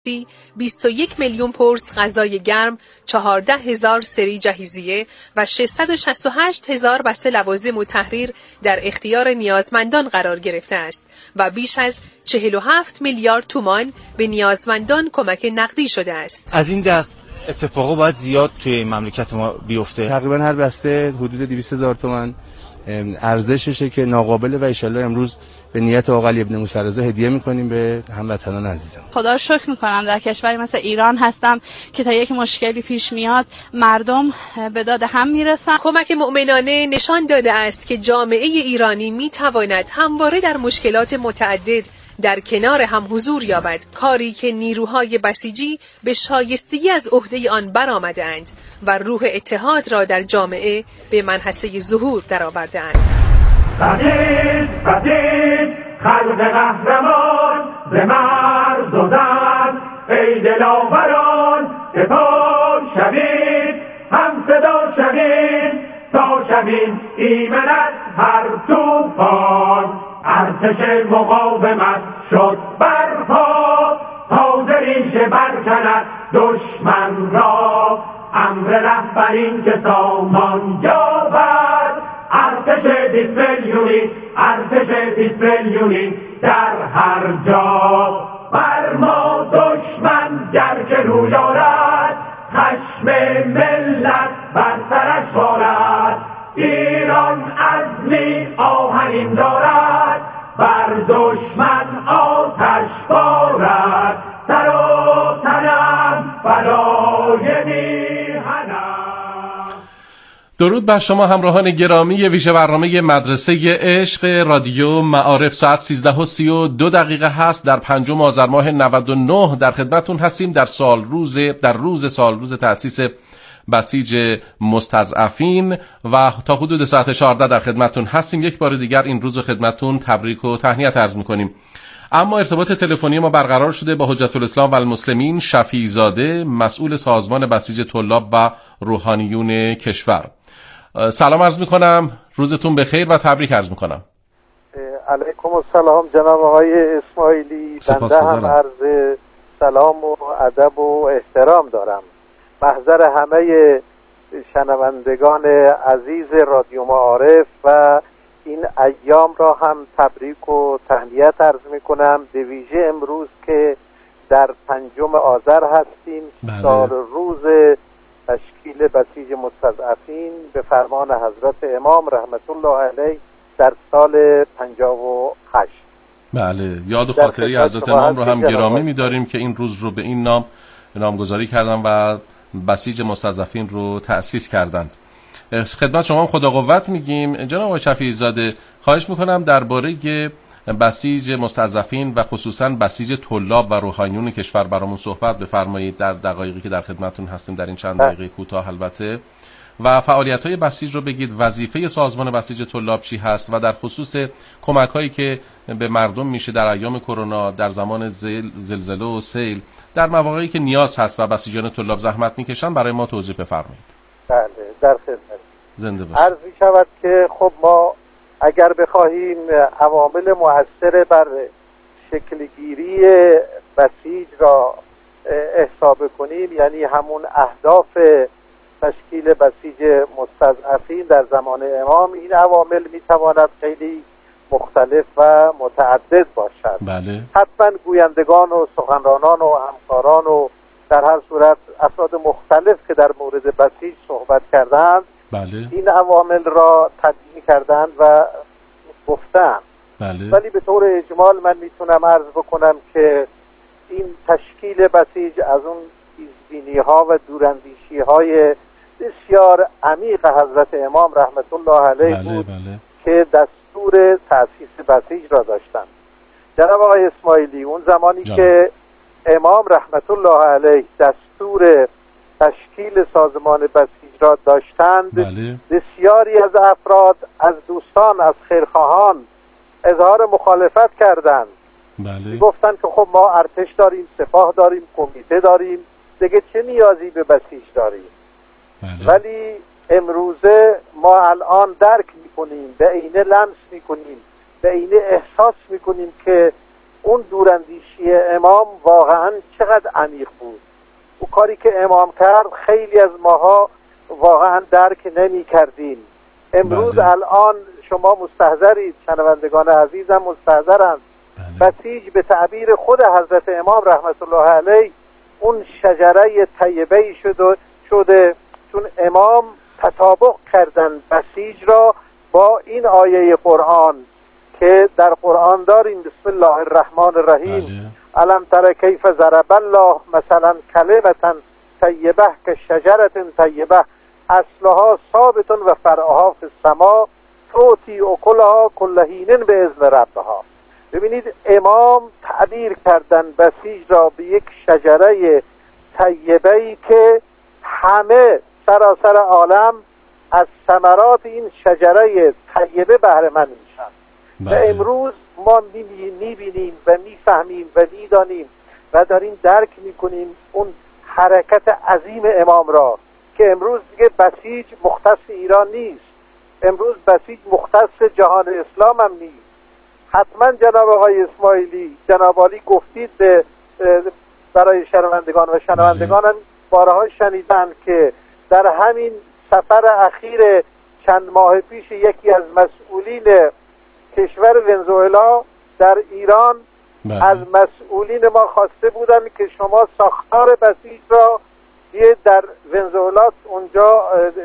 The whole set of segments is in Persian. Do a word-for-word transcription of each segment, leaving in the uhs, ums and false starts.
بیست و یک میلیون پرس غذای گرم، چهارده هزار سری جهیزیه و ششصد و شصت و هشت هزار بسته لوازم و تحریر در اختیار نیازمندان قرار گرفته است و بیش از چهل و هفت میلیارد تومان به نیازمندان کمک نقدی شده است. از این دست اتفاقا باید زیاد توی مملکت ما بیفته. تقریبا هر بسته حدود دویست هزار تومان ارزششه که ناقابل و ان شاءالله امروز به نیت آقا علی ابن موسی رضا هدیه میکنیم به هموطنان عزیزم. خدا رو شکر میکنم در کشوری مثل ایران هستم که تا یک مشکلی پیش میاد مردم به داد هم میرسن. کمک مؤمنانه نشان داده است که جامعه ایرانی میتواند همواره در مشکلات متعدد در کنار هم حضور یابد، کاری که نیروهای بسیجی به شایستگی از عهده آن برآمده‌اند و روح اتحاد را در جامعه به منحصه ظهور درآورده‌اند. بسیج بسیج خلق قهرمان ز مرد و زن، ای دلاوران به پا شوید، هم صدا شوید تا شوید ایمن از هر طوفان. ارتش مقاومت شد برپا، تازه ریشه برکند دشمن را، امر رهبرین که سامان یابد. ارتش بیست میلیونی، ارتش بیست میلیونی در هر جا. بر ما دشمن گرچه روی آرد، خشم ملت بر سرش بارد. ایران عزمی آهنین دارد، بر دشمن آتش بارد. سر و تنم فدای میهنم. درود بر شما همراهان گرامی ویژه برنامه مدرسه عشق رادیو معارف. ساعت سیزده و سی و دو دقیقه هست. در پنجم آذر ماه نود و نه در خدمتون هستیم در سال روز در روز سال روز تأسیس بسیج مستضعفین و تا حدود ساعت چهارده در خدمتون هستیم. یک بار دیگر این روز خدمتون تبریک و تهنیت عرض می‌کنیم. اما ارتباط تلفنی ما برقرار شده با حجت الاسلام و المسلمین شفیع زاده، مسئول سازمان بسیج طلاب و روحانیون کشور. سلام عرض می‌کنم، روزتون بخیر و تبریک عرض می‌کنم. علیکم السلام جناب آقای اسماعیلی. بنده هم عرض سلام و ادب و احترام دارم. محضر همه شنوندگان عزیز رادیو معارف و این ایام را هم تبریک و تهنیت عرض میکنم. به ویژه امروز که در پنجم آذر هستیم، بله. سال روز تشکیل بسیج مستضعفین به فرمان حضرت امام رحمت الله علیه در سال پنجاه و هشت. بله، یاد و خاطره حضرت امام رو هم گرامی می‌داریم که این روز رو به این نام نامگذاری کردن و بسیج مستضعفین رو تأسیس کردند. خدمت شما هم خدا قوت میگیم. جناب آقای شفیع زاده، خواهش میکنم درباره بسیج مستضعفین و خصوصا بسیج طلاب و روحانیون کشور برامون صحبت بفرمایید در دقایقی که در خدمتتون هستیم، در این چند دقیقه کوتاه البته، و فعالیت‌های بسیج رو بگید. وظیفه سازمان بسیج طلاب چی هست و در خصوص کمک‌هایی که به مردم میشه در ایام کرونا، در زمان زلزله و سیل، در مواقعی که نیاز هست و بسیجان طلاب زحمت میکشن، برای ما توضیح بفرمایید. بله، در خدمت. زنده باشید. عرض می‌شود که خب ما اگر بخواهیم عوامل مؤثر بر شکلگیری بسیج را حساب کنیم، یعنی همون اهداف تشکیل بسیج مستضعفین در زمان امام، این عوامل میتواند خیلی مختلف و متعدد باشد. بله. حتما گویندگان و سخنرانان و همکاران و در هر صورت افراد مختلف که در مورد بسیج صحبت کردند، بله. این عوامل را تبیین کردند و گفتند. بله. ولی به طور اجمال من میتونم عرض بکنم که این تشکیل بسیج از اون تیزبینی ها و دوراندیشی های بسیار عمیق حضرت امام رحمت الله علیه بله، بود بله. که دستور تأسیس بسیج را داشتند. جناب آقای اسماعیلی، اون زمانی جان. که امام رحمت الله علیه دستور تشکیل سازمان بسیج را داشتند، بله. بسیاری از افراد، از دوستان، از خیرخواهان اظهار مخالفت کردند. بله. گفتند که خب ما ارتش داریم، سپاه داریم، کمیته داریم، دیگه چه نیازی به بسیج داریم؟ بله. ولی امروزه ما الان درک میکنیم، به عینه لمس میکنیم، به عینه احساس میکنیم که اون دوراندیشی امام واقعا چقدر عمیق بود. او کاری که امام کرد خیلی از ماها واقعا درک نمی کردیم. امروز بله. الان شما مستحضرید، شنوندگان عزیزم مستحضرند، بله. بسیج به تعبیر خود حضرت امام رحمت الله علیه اون شجره طیبه شده شده چون امام تطابق کردن بسیج را با این آیه قرآن که در قرآن داریم. بسم الله الرحمن الرحیم. الم تر کیف ضرب الله مثلا کلمة طیبه که شجرة طیبه اصلها ثابت و فرعها فی السماء تؤتی اکلها کل حین باذن ربها. ببینید امام تعبیر کردن بسیج را به یک شجره طیبه‌ای که همه سراسر عالم از ثمرات این شجره طیبه بهره مند میشن. و امروز ما میبینیم و میفهمیم و میدانیم و داریم درک میکنیم اون حرکت عظیم امام را که امروز دیگه بسیج مختص ایران نیست، امروز بسیج مختص جهان اسلام هم نیست. حتما جناب آقای اسماعیلی، جناب عالی گفتید به برای شنوندگان و شنوندگان هم بارها شنیدن که در همین سفر اخیر چند ماه پیش یکی از مسئولین کشور ونزوئلا در ایران بله. از مسئولین ما خواسته بودن که شما ساختار بسیج را یه در ونزوئلا اونجا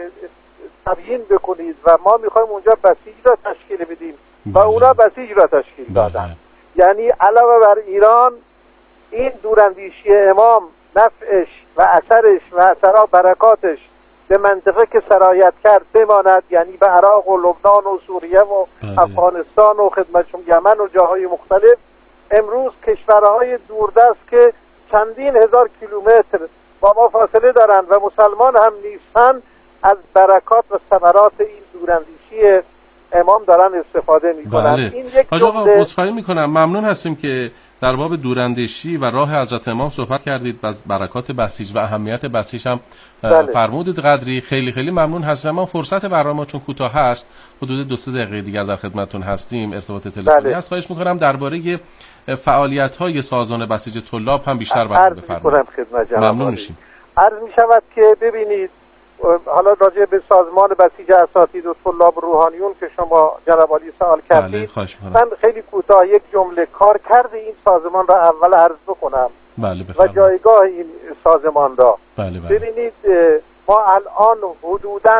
تبیین بکنید و ما میخوایم اونجا بسیج را تشکیل بدیم بله. و اونا بسیج را تشکیل بله. دادن. یعنی علاوه بر ایران این دوراندیشی امام نفعش و اثرش و اثرات برکاتش به منطقه که سرایت کرد بماند، یعنی به عراق و لبنان و سوریه و بله. افغانستان و خدمتشون یمن و جاهای مختلف. امروز کشورهای دوردست که چندین هزار کیلومتر با ما فاصله دارند و مسلمان هم نیستن از برکات و ثمرات این دوراندیشی امام دارن استفاده میکنن. بله. این یک آقا عذرخواهی میکنم، ممنون هستیم که در باب دوراندیشی و راه حضرت امام صحبت کردید و برکات بسیج و اهمیت بسیج هم بله. فرمودید قدری. خیلی خیلی ممنون هستم. ما فرصت برنامه چون کوتاه هست، حدود دو سه دقیقه دیگر در خدمتتون هستیم، ارتباط تلفنی بله. هست. خواهش میکنم درباره فعالیت‌های سازمان بسیج طلاب هم بیشتر برنامه بفرمایید. ممنون میشیم. عرض میشود که ببینید حالا راجع به سازمان بسیج اساتید و طلاب روحانیون که شما جناب عالی سوال کردید، بله، من خیلی کوتاه یک جمله کار کرده این سازمان را اول عرض بکنم بله، و جایگاه این سازمان را. بله بله. ببینید ما الان حدوداً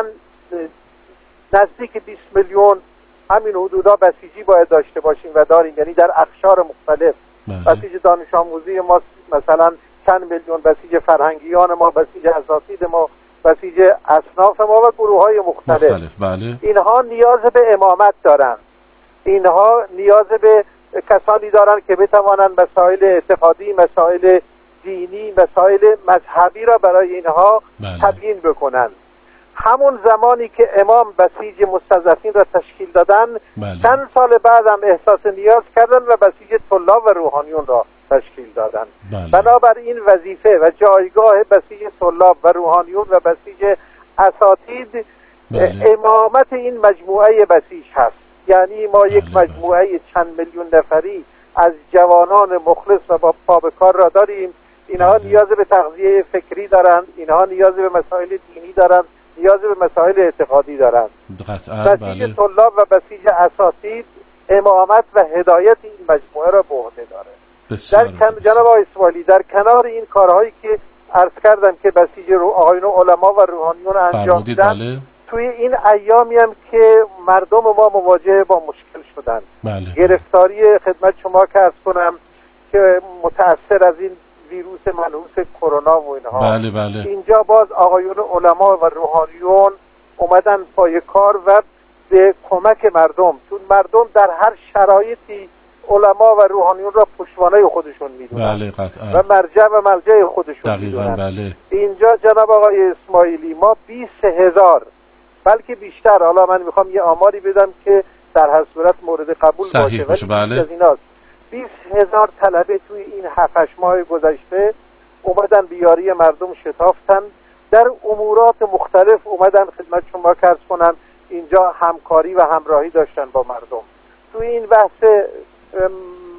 نزدیک بیست میلیون همین حدودا بسیجی باید داشته باشیم و داریم، یعنی در اقشار مختلف. بله. بسیج دانش آموزی ما مثلا چند میلیون، بسیج فرهنگیان ما، بسیج اساتید ما، بسیج اصناف ما و گروه های مختلف, مختلف. بله. اینها نیاز به امامت دارن، اینها نیاز به کسانی دارن که بتوانن مسائل اعتقادی، مسائل دینی، مسائل مذهبی را برای اینها بله. تبیین بکنن. همون زمانی که امام بسیج مستضعفین را تشکیل دادن بله. چند سال بعد هم احساس نیاز کردن و بسیج طلاب و روحانیون را تشکیل دادن. بله. بنابراین وظیفه و جایگاه بسیج طلاب و روحانیون و بسیج اساتید بله. امامت این مجموعه بسیج هست. یعنی ما بله. یک مجموعه چند میلیون نفری از جوانان مخلص و با پا به کار را داریم. اینها بله. نیاز به تغذیه فکری دارند، اینها نیاز به مسائل دینی دارند، نیاز به مسائل اعتقادی دارند. بسیج بله. طلاب و بسیج اساتید امامت و هدایت این مجموعه را به عهده داره. در کن... جناب آقای اسماعیلی، در کنار این کارهایی که عرض کردم که بسیج رو آقایون علما و روحانیون انجام میدن، بله. توی این ایامی هم که مردم ما مواجه با مشکل شدن، بله. گرفتاری خدمت شما که عرض کنم که متأثر از این ویروس منحوس کرونا و اینها، بله بله. اینجا باز آقایون علما و روحانیون اومدن پای کار و به کمک مردم، چون مردم در هر شرایطی علما و روحانیون را پشتوانه خودشون میدونن بله قطعا. و مرجع و ملجع خودشون میدونن. بله. اینجا جناب آقای اسماعیلی ما بیست هزار بلکه بیشتر، حالا من میخوام یه آماری بدم که در هر صورت مورد قبول باشه، باشه، بله. از ایناست بیست هزار طلبه توی این هفت هشت ماه گذشته اومدن بیاری مردم شتافتن، در امورات مختلف اومدن خدمت شما عرض کنن اینجا همکاری و همراهی داشتن با مردم. توی این بحث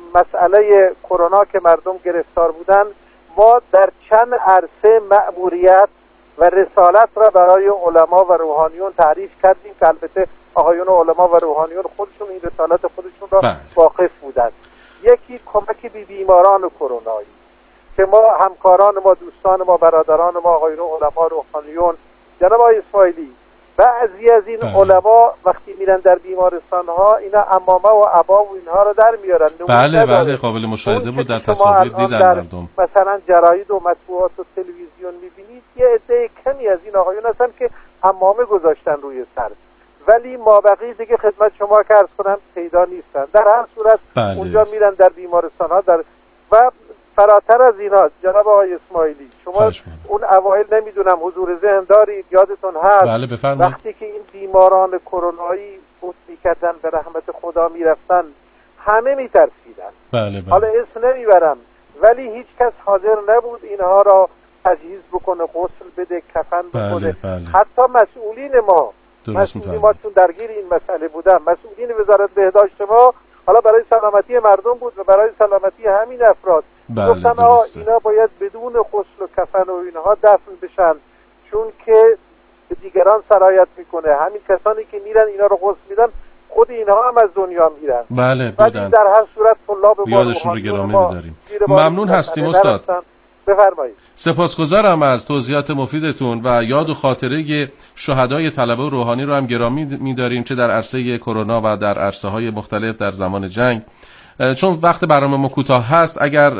مسئله کرونا که مردم گرفتار بودن، ما در چند عرصه مأموریت و رسالت را برای علما و روحانیون تعریف کردیم که البته آقایون علما و روحانیون خودشون این رسالت خودشون را واقف بودند. یکی کمک بی بیماران کرونایی که ما همکاران ما، دوستان ما، برادران ما، آقایون علما روحانیون، جناب آقای اسماعیلی، بعضی از این علما وقتی میرن در بیمارستان ها اینا عمامه و عبا و اینها رو در میارن. بله بله قابل مشاهده بود، در تصاویر دیدن مردم. مثلا جراید و مطبوعات و تلویزیون میبینید یه عده کمی از این آقایون هستن که عمامه گذاشتن روی سر، ولی مابقی دیگه خدمت شما که عرض کنم پیدا نیستن. در هر صورت بله اونجا میرن در بیمارستان ها در و فراتر از اینا جناب آقای اسماعیلی، شما اون اوایل نمیدونم حضور ذهن دارید، یادتون هست بله بفرمایید وقتی که این بیماران کرونایی فوت میکردن به رحمت خدا میرفتن همه میترسیدن. بله بله. حالا اسم نمیبرم ولی هیچ کس حاضر نبود اینها را تجهیز بکنه، غسل بده، کفن بکنه. بله بله. حتی مسئولین ما مسئولین ما چون درگیر این مسئله بودن، مسئولین وزارت بهداشت ما، حالا برای سلامتی مردم بود و برای سلامتی همین افراد بله گفتن آه اینا باید بدون غسل و کفن و اینها دفن بشن چون که به دیگران سرایت میکنه. همین کسانی که میرن اینا رو غسل میدن خود اینها هم از دنیا میرن. بله بودن. در هر صورت طلاب یادشون رو گرامی می‌داریم. ممنون هستیم استاد. بفرمایید. سپاسگزارم از توضیحات مفیدتون و یاد و خاطره شهدای طلبه و روحانی رو هم گرامی می‌داریم، چه در عرصه کرونا و در عرصه‌های مختلف در زمان جنگ. چون وقت برنامه ما کوتاه هست، اگر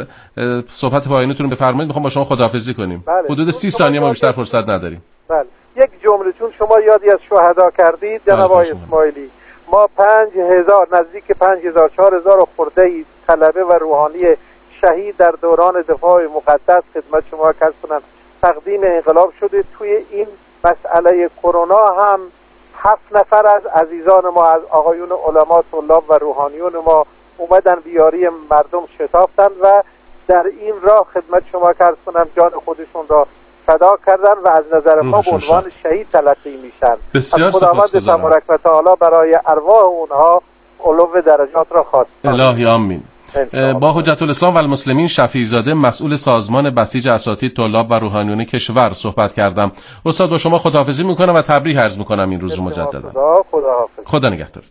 صحبت پایانیتون رو بفرمایید میخوام با شما خداحافظی کنیم. بله. حدود سی ثانیه ما بیشتر فرصت نداریم. بله. یک جمله، چون شما یادی از شهدا کردید جناب آقای اسماعیلی، ما پنج هزار نزدیک پنج هزار چهار هزار خورده ای طلبه و روحانی شهید در دوران دفاع مقدس خدمت شما عرض کنم تقدیم انقلاب شده. توی این مسئله کرونا هم هفت نفر از عزیزان ما، از آقایون علما، طلاب و روحانیون ما اومدن بیاری مردم شتافتن و در این راه خدمت شما عرض کنم جان خودشون را فدا کردن و از نظر ما به عنوان شهید تلقی میشن. بسیار سپاسگزارم. تبارک و تعالی برای ارواح اونها علو درجات را خواست. الهی آمین. با حجت الاسلام و المسلمین شفیع زاده مسئول سازمان بسیج اساتید طلاب و روحانیون کشور صحبت کردم. استاد با شما خداحافظی میکنم و تبریک عرض میکنم این روز مجددا. خدا خداحافظ. خدا نگهدارت.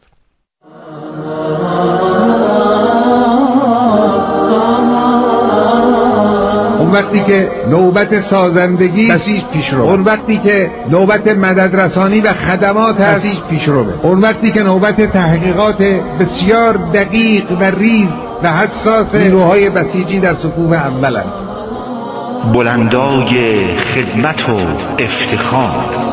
اون وقتی که نوبت سازندگی بسیج پیش رو، اون وقتی که نوبت مدد رسانی و خدمات بسیج پیش رو، اون وقتی که نوبت تحقیقات بسیار دقیق و ریز و حساس نیروهای بسیجی در صفوف اولند. بلندای خدمت و افتخار.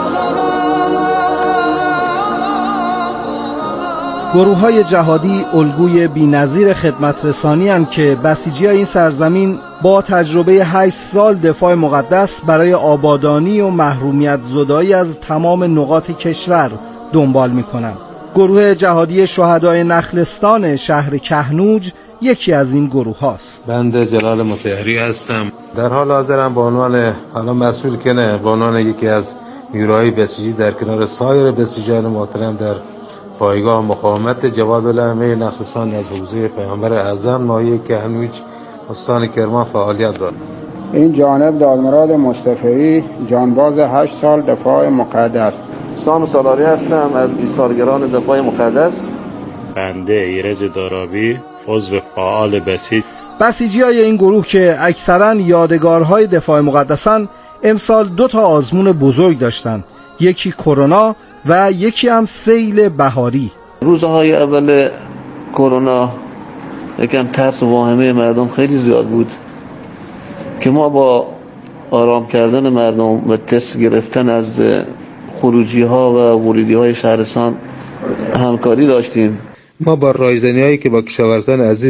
گروه‌های جهادی الگوی بی‌نظیر خدمت رسانی هستند که بسیجی‌های این سرزمین با تجربه هشت سال دفاع مقدس برای آبادانی و محرومیت زدایی از تمام نقاط کشور دنبال می‌کنند. گروه جهادی شهدای نخلستان شهر کهنوج یکی از این گروه هاست. بنده جلال مطهری هستم. در حال حاضرم به عنوان حالا مسئول که نه، به عنوان یکی از نیروهای بسیجی در کنار سایر بسیجان محترم در پایگاه مقاومت جوادالامه نخلستان از حوزه پیامبر اعظم ناحیه کهنوج استان کرمان فعالیت دارد. این جانب دادمراد مصطفی جانباز هشت سال دفاع مقدس. سام سالاری هستم از ایثارگران دفاع مقدس. بنده ایرج دارابی عضو فعال بسیج. بسیجی های این گروه که اکثرا یادگارهای دفاع مقدسن امسال دو تا آزمون بزرگ داشتن، یکی کرونا و یکی هم سیل بهاری. روزهای اول کرونا یکم ترس و واهمه مردم خیلی زیاد بود که ما با آرام کردن مردم و تست گرفتن از خروجی ها و ورودی های شهرستان همکاری داشتیم. ما با رایزنی هایی که با کشاورزان عزیز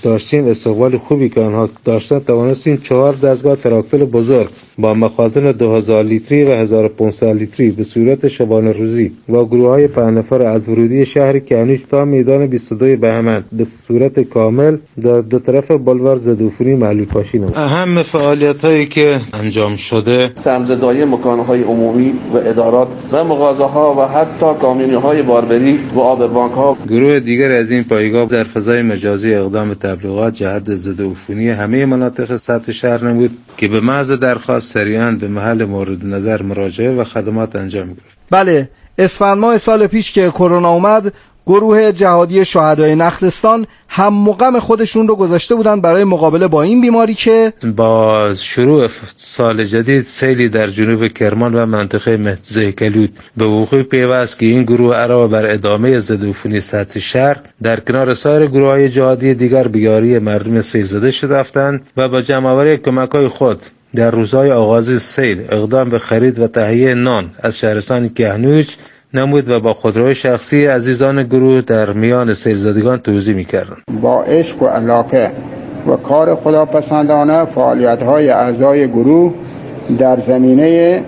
داشتیم، استقبال خوبی که آنها داشتن، توانستیم چهار دستگاه تراکتور بزرگ با مخازن دو هزار لیتری و هزار و پانصد لیتری به صورت شبانه روزی و گروه‌های پنج نفر از ورودی شهر کهنوش تا میدان بیست و دو بهمن به صورت کامل در دو طرف بلوار ضدعفونی معلول پاشی نمود. اهم فعالیت‌هایی که انجام شده سمزدایی مکان‌های عمومی و ادارات و مغازه‌ها و حتی کامیون‌های باربری و آبربانک‌ها. گروه دیگر از این پایگاه در فضای مجازی اقدام تبلیغات جهت ضدعفونی همه مناطق سطح شهر نمود که به محض درخواست سریعاً به محل مورد نظر مراجعه و خدمات انجام گرفت. بله، اسفند ماه سال پیش که کرونا اومد، گروه جهادی شهدای نخلستان هم مقام خودشون رو گذاشته بودن برای مقابله با این بیماری که با شروع سال جدید سیلی در جنوب کرمان و منطقه مهدزهکلود به وقوع پیوست که این گروه علاوه بر ادامه ضدعفونی سطح شهر در کنار سایر گروه‌های جهادی دیگر به یاری مردم سیل زده شدند و با جمع‌آوری کمک‌های خود در روزهای آغاز سیل اقدام به خرید و تهیه نان از شهرستان کهنوش نمود و با خودروی شخصی عزیزان گروه در میان سیل زدگان توزیع می‌کردند. با عشق و علاقه و کار خداپسندانه فعالیت‌های اعضای گروه در زمینه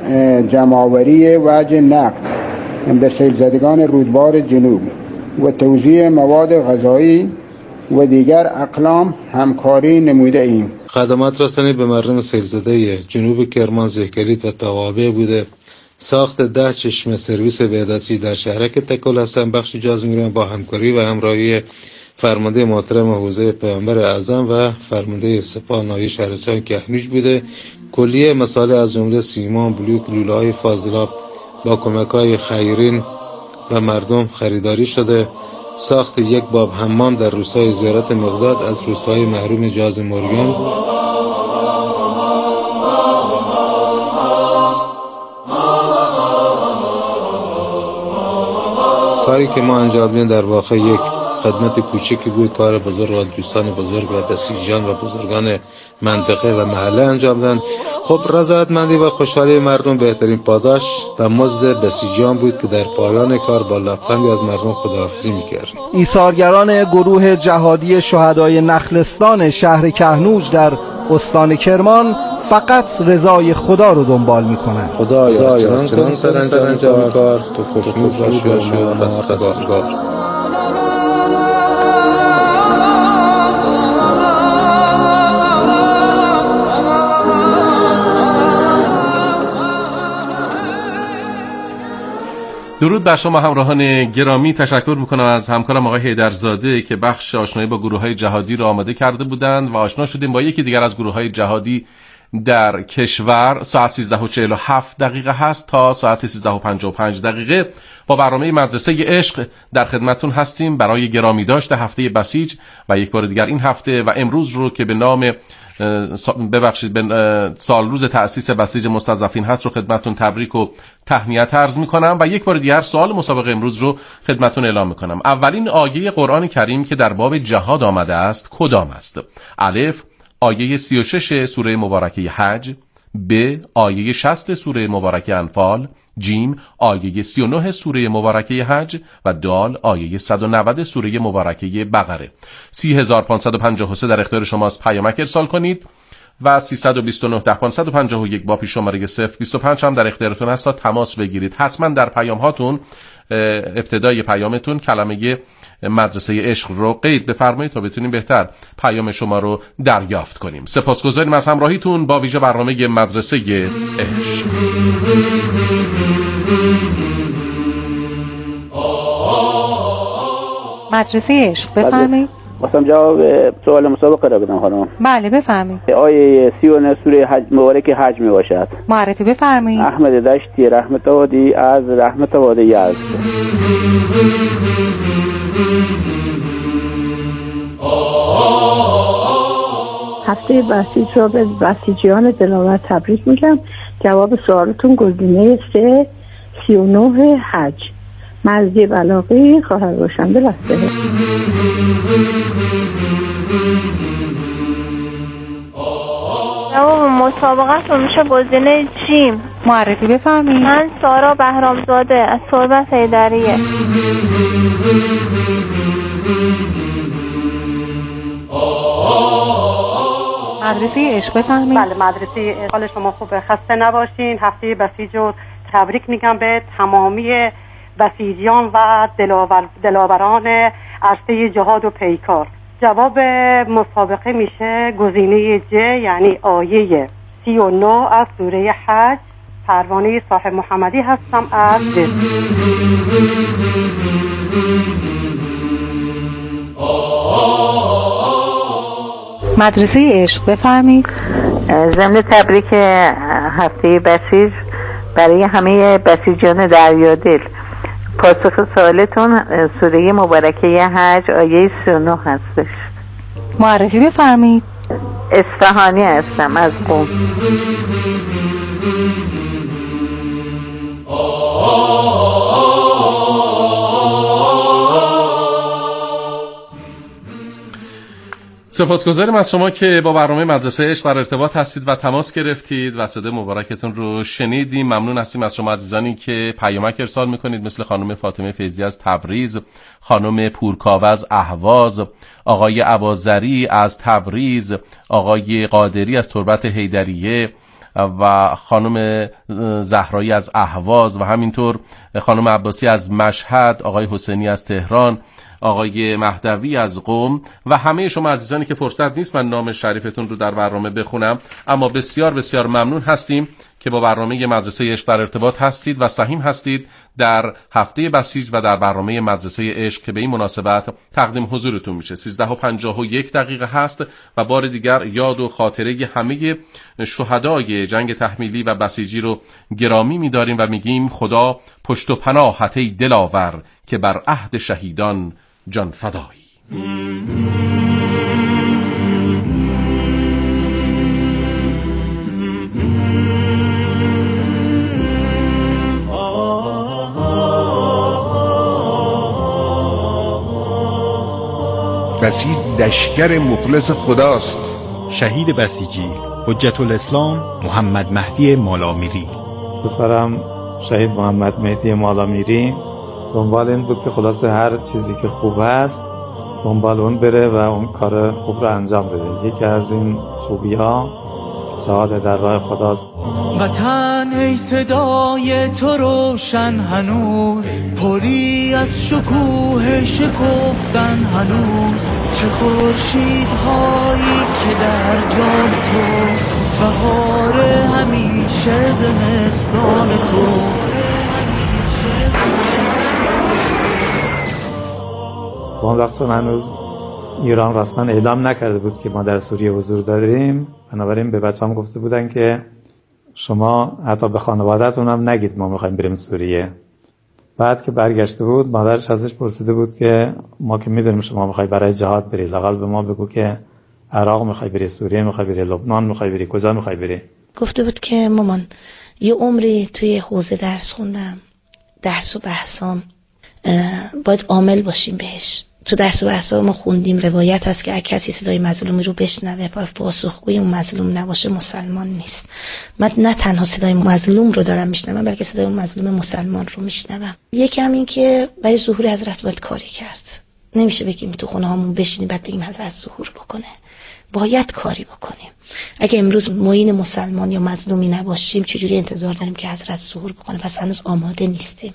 جمع‌آوری وجه نقد به سیل زدگان رودبار جنوب و توزیع مواد غذایی و دیگر اقلام همکاری نموده ایم. خدمات رسانی به مردم سیل زده جنوب کرمان، زهکلید و توابع بوده. ساخت ده چشمه سرویس بهداشتی در شهرک تکل هستن بخش جاز می‌گیرن با همکاری و همراهی فرمانده محترم حوزه پیامبر اعظم و فرمانده سپاه ناحیه شهرستان کهنوش بوده. کلیه مسائل از جمله سیمان، بلوک، لوله‌های فاضلاب با کمک‌های خیرین و مردم خریداری شده. ساخت یک باب حمام در روستای زیارت مقداد از روستای محروم جاز مورگان. کاری که ما انجام دادیم در واقع یک خدمت کوچکی بود، کار بزرگ و دوستان بزرگ و بسیجان و بزرگان منطقه و محله انجام دادن. خب رضایتمندی و خوشحالی مردم بهترین پاداش و مزد بسیجان بود که در پایان کار با لبخندی از مردم خداحافظی می‌کرد. ایثارگران گروه جهادی شهدای نخلستان شهر کهنوش در استان کرمان فقط رضای خدا رو دنبال میکنن. خدایا چنان سرانجام کار تو خوشنود باش و رستگار. درود بر شما همراهان گرامی. تشکر میکنم از همکارم آقای حیدرزاده که بخش آشنایی با گروه‌های جهادی را آماده کرده بودند و آشنا شدیم با یکی دیگر از گروه‌های جهادی در کشور. ساعت سیزده و چهل و هفت دقیقه هست تا ساعت سیزده و پنجاه و پنج دقیقه با برنامه مدرسه عشق در خدمتون هستیم برای گرامی داشته هفته بسیج و یک بار دیگر این هفته و امروز رو که به نام ببخشید به سال روز تأسیس بسیج مستضعفین هست رو خدمتون تبریک و تهنیت عرض میکنم و یک بار دیگر سوال مسابقه امروز رو خدمتون اعلام میکنم. اولین آیه قرآن کریم که در باب جهاد آمده است کدام است؟ الف آیه سی و شش سوره مبارکه حج، ب آیه شصت سوره مبارکه انفال، جیم آیه سی و نه سوره مبارکه حج و دال آیه صد و نود سوره مبارکه بقره. سی هزار و پانصد و پنجاه و سه در اختیار شماست، پیامک ارسال کنید و سیصد و بیست و نه ده پانصد و پنجاه و یک با پیش شماره صفر بیست و پنج هم در اختیارتون است تا تماس بگیرید. حتما در پیام هاتون ابتدای پیامتون کلمه مدرسه عشق رو قید بفرمایید تا بتونیم بهتر پیام شما رو دریافت کنیم. سپاسگزاریم از همراهیتون با ویژه برنامه مدرسه عشق. مدرسه عشق بفرمایید. واسم جواب سوال مسابقه را بدم خانم. بله بفرمایید. آیه سی و نه سوره حج مبارک حج می باشد. معرفی بفرمایید. احمد دشتی رحمت آبادی از رحمت آبادی یزد. هفته بسیج را به بسیجیان دلاور تبریک میگم. جواب سوالتون گزینه سه سی و نه حج. مزدی بلاغی خواهر روشنده لسته. جواب مسابقه میشه گزینه جیم. معرفی بفرمایید. من سارا بهرامزاده از تربت حیدریه. مدرسه عشق بفرمایید. بله مدرسه عشق. حال شما خوبه؟ خسته نباشین. هفته بسیج رو تبریک میگم به تمامی بسیجیان و دلاور دلاوران عرصه جهاد و پیکار. جواب مسابقه میشه گزینه ج، یعنی آیه سی و نه از سوره حج. پروانه صاحب محمدی هستم از دل. مدرسه عشق بفرمایید. ضمن تبریک هفته بسیج برای همه بسیجان دریادل، پاسخ سوالتون سوره مبارکه حج آیه سی و نه هستش. معرفی بفرمایید. اصفهانی هستم از قم. سپاسگزاریم از شما که با برنامه مدرسه عشق در ارتباط هستید و تماس گرفتید و صدای مبارکتون رو شنیدیم. ممنون هستیم از شما عزیزانی که پیامک ارسال میکنید، مثل خانم فاطمه فیضی از تبریز، خانم پورکاوه از اهواز، آقای اباظری از تبریز، آقای قادری از تربت حیدریه و خانم زهرایی از اهواز و همینطور خانم عباسی از مشهد، آقای حسینی از تهران، آقای مهدوی از قم و همه شما عزیزانی که فرصت نیست من نام شریفتون رو در برنامه بخونم، اما بسیار بسیار ممنون هستیم که با برنامه مدرسه عشق در ارتباط هستید و سهیم هستید در هفته بسیج و در برنامه مدرسه عشق که به این مناسبت تقدیم حضورتون میشه. سیزده و پنجاه و یک دقیقه هست و بار دیگر یاد و خاطره همه شهدای جنگ تحمیلی و بسیجی رو گرامی می‌داریم و میگیم خدا پشت و پناهت ای دلاور که بر عهد شهیدان جان فدایی. بسیج لشکر مخلص خداست. شهید بسیجی حجت الاسلام محمد مهدی مالامیری. پسرم شهید محمد مهدی مالامیری دنبال این بود که خلاصه هر چیزی که خوب است دنبال اون بره و اون کار خوب رو انجام بده. یکی از این خوبی ها جهاد در راه خداست. وطن ای صدای تو روشن هنوز، پری از شکوه شکفتن هنوز، چه خورشیدهایی که در جان توست، بهار همیشه زمستان تو. اون وقت هنوز ایران رسما اعلام نکرده بود که ما در سوریه حضور داریم، بنابراین به بچه‌ام گفته بودن که شما حتی به خانواده‌تون هم نگید ما می‌خوایم بریم سوریه. بعد که برگشته بود مادرش ازش پرسیده بود که ما که می‌دونیم شما می‌خوای برای جهاد بری، لااقل به ما بگو که عراق می‌خوای بری، سوریه می‌خوای بری، لبنان می‌خوای بری، کجا می‌خوای بری؟ گفته بود که مامان یه عمری توی حوزه درس خوندم، درس و بحثام باید عامل باشیم بهش. تو درس و بحثا ما خوندیم روایت هست که اگه کسی صدای مظلومی رو بشنوه پاسخگوی اون مظلوم نباشه مسلمان نیست. من نه تنها صدای مظلوم رو دارم میشنوم بلکه صدای اون مظلوم مسلمان رو میشنوم. یکم این که برای ظهور حضرت باید کاری کرد. نمیشه بگیم تو خونه هامون بشینیم بعد بگیم حضرت ظهور بکنه. باید کاری بکنیم. اگه امروز معین مسلمان یا مظلومی نباشیم چجوری انتظار داریم که حضرت ظهور بکنه؟ پس هنوز آماده نیستیم.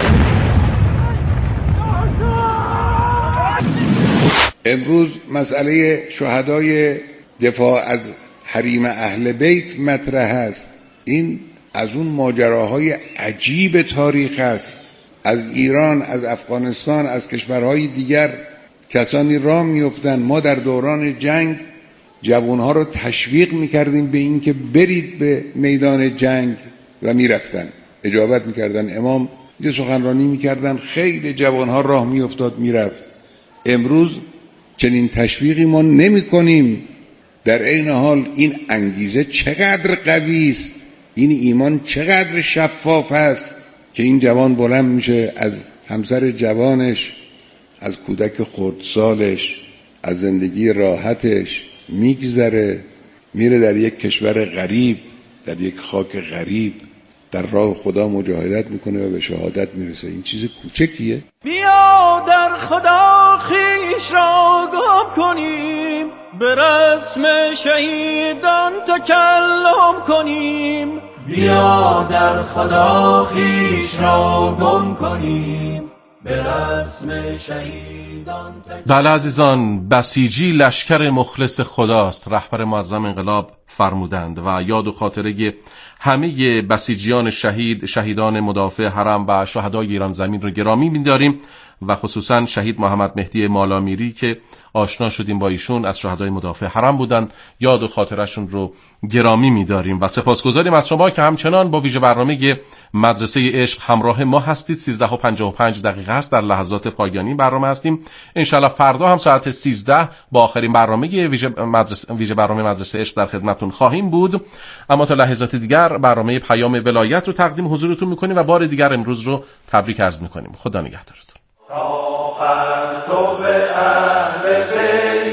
امروز مسئله شهدای دفاع از حریم اهل بیت مطرح است. این از اون ماجراهای عجیب تاریخ است. از ایران، از افغانستان، از کشورهای دیگر کسانی راه میافتند. ما در دوران جنگ جوانها رو تشویق میکردیم به این که برید به میدان جنگ و میرفتن، اجابت میکردن. امام یه سخنرانی میکردن، خیلی جوانها راه میافتاد میرفت. امروز چنین تشویقی ما نمی کنیم. در این حال این انگیزه چقدر قوی است، این ایمان چقدر شفاف است که این جوان بلند میشه از همسر جوانش، از کودک خردسالش، از زندگی راحتش میگذره، میره در یک کشور غریب، در یک خاک غریب در راه خدا مجاهدت میکنه و به شهادت میرسه. این چیز کوچکیه. بیا در خدا خیش را گم کنیم، به رسم شهیدان تکلم کنیم. بیا در خدا خیش را گم کنیم، به رسم شهیدان تکلم. بله عزیزان، بسیجی لشکر مخلص خداست، رهبر معظم انقلاب فرمودند و یاد و خاطره همه بسیجیان شهید، شهیدان مدافع حرم و شهدای ایران زمین رو گرامی می‌داریم و خصوصا شهید محمد مهدی مالامیری که آشنا شدیم با ایشون، از شهدای مدافع حرم بودند. یاد و خاطرشون رو گرامی می‌داریم و سپاسگزاریم از شما که همچنان با ویژه برنامه مدرسه عشق همراه ما هستید. سیزده و پنجاه و پنج دقیقه است، در لحظات پایانی برنامه هستیم. انشالله فردا هم ساعت سیزده با آخرین برنامه ویژه مدرسه ویژه برنامه مدرسه عشق در خدمتتون خواهیم بود. اما تا لحظات دیگر برنامه پیام ولایت رو تقدیم حضورتون می‌کنیم و بار دیگر امروز رو تبریک عرض می‌کنیم. خدا نگهدارتون. تو به اهل بیت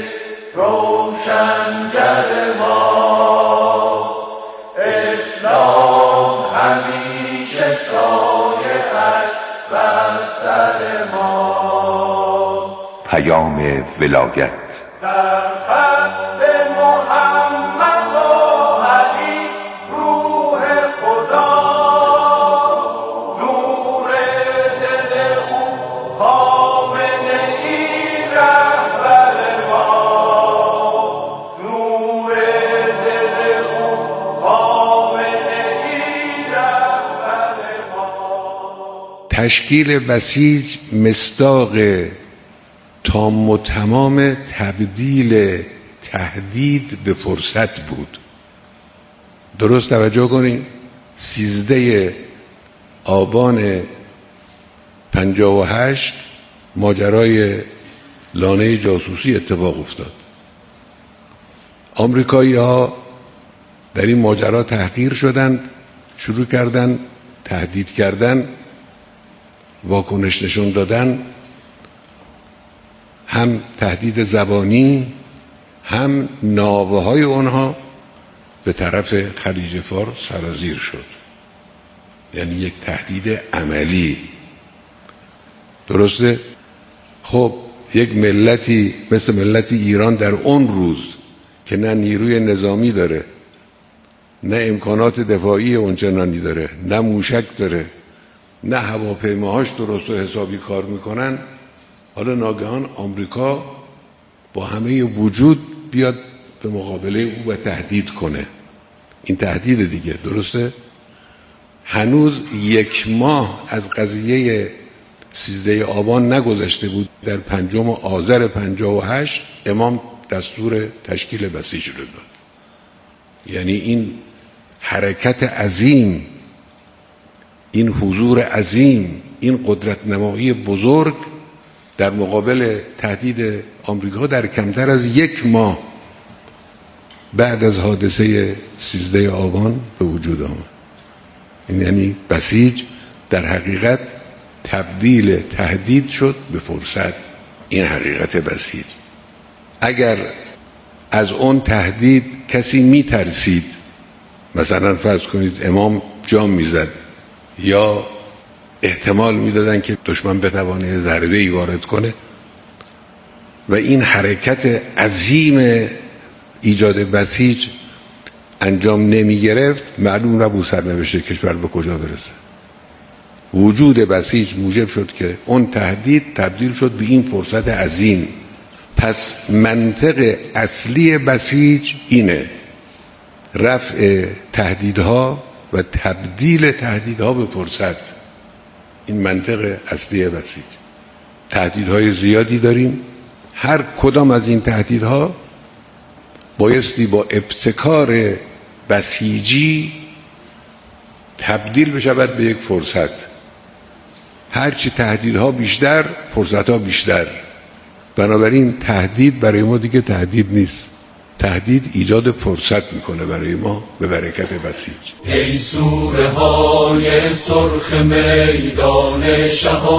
روشنگر ما، اسلام همیشه سایه‌اش بر سر ما. پیام ولایت در خط محمد و علی روح خدا، نور دل او خامنه ای رهبر ما، نور دل او خامنه ای رهبر ما. تشکیل بسیج مصداق تام و تمام تبدیل تهدید به فرصت بود. درست توجه کنید، سیزده آبان پنجاه و هشت ماجرای لانه جاسوسی اتفاق افتاد. آمریکایی ها در این ماجرا تحقیر شدند، شروع کردند تهدید کردن، واکنش نشون دادن، هم تهدید زبانی هم ناوه های اونها به طرف خلیج فارس سرازیر شد. یعنی یک تهدید عملی. درسته؟ خب یک ملتی مثل ملت ایران در اون روز که نه نیروی نظامی داره، نه امکانات دفاعی اونچنانی داره، نه موشک داره، نه هواپیماهاش درست و حسابی کار میکنن، حالا ناگهان آمریکا با همه وجود بیاد به مقابله او و تهدید کنه. این تهدید دیگه. درسته؟ هنوز یک ماه از قضیه سیزده آبان نگذشته بود، در پنجم آذر پنجاه و هشت امام دستور تشکیل بسیج رو داد. یعنی این حرکت عظیم، این حضور عظیم، این قدرت نمایی بزرگ در مقابل تهدید آمریکا در کمتر از یک ماه بعد از حادثه سیزده آبان به وجود آمد. این یعنی بسیج در حقیقت تبدیل تهدید شد به فرصت. این حقیقت بسیج. اگر از اون تهدید کسی می ترسید، مثلا فرض کنید امام جام میزد یا احتمال میدادن که دشمن بتوانه ضربه ای وارد کنه و این حرکت عظیم ایجاد بسیج انجام نمی گرفت، معلوم نبود سرنوشت کشور به کجا برسه. وجود بسیج موجب شد که اون تهدید تبدیل شد به این فرصت عظیم. پس منطق اصلی بسیج اینه: رفع تهدیدها و تبدیل تهدیدها به فرصت. این منطق اصلی بسیج. تهدیدهای زیادی داریم، هر کدام از این تهدیدها بایستی با ابتکار بسیجی تبدیل بشود به یک فرصت. هرچی تهدیدها بیشتر، فرصتها بیشتر. بنابراین تهدید برای ما دیگه تهدید نیست، تهدید ایجاد فرصت میکنه برای ما به برکت بسیج. ای سوره های سرخ میدان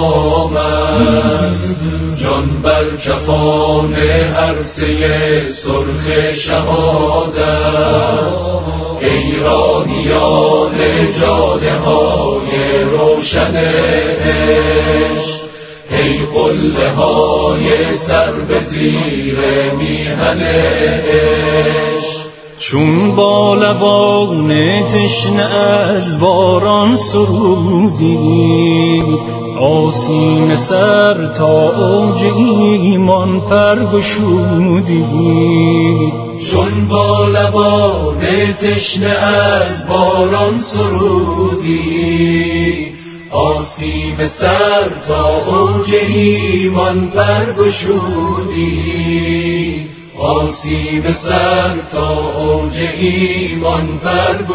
شهامت، جان بر کفان عرصه سرخ شهادت. ای ایرانیان جاده های روشن عشق، ای قله های سر به زیر میهن عشق. چون با لبان تشنه از باران سرودی، آسین سر تا اوج ایمان پرگشودی. چون با لبان تشنه از باران سرودی، آسیب سر تا اوج ایمان پرگشودی. آسیب سر تا اوج ایمان پرگشودی.